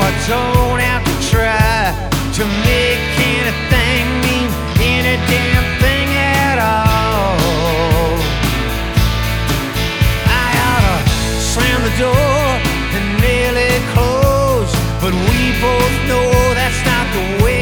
I don't have to try to make anything mean any damn thing at all. I oughta slam the door and nail it closed, but we both know that's not the way